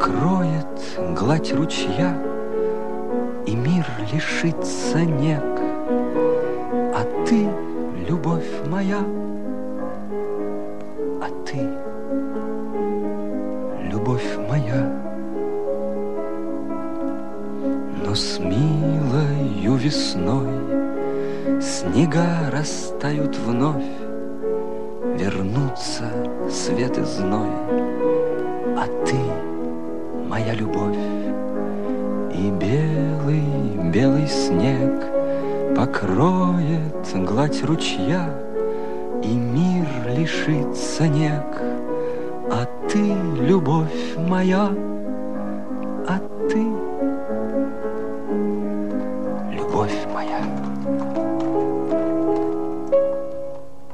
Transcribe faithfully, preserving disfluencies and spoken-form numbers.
покроет гладь ручья, и мир лишится нег. А ты, любовь моя, а ты, любовь моя. Но с милою весной снега растают вновь, вернутся свет и зной, а ты, моя любовь. И белый, белый снег покроет гладь ручья, и мир лишится нег. А ты, любовь моя, а ты, любовь моя.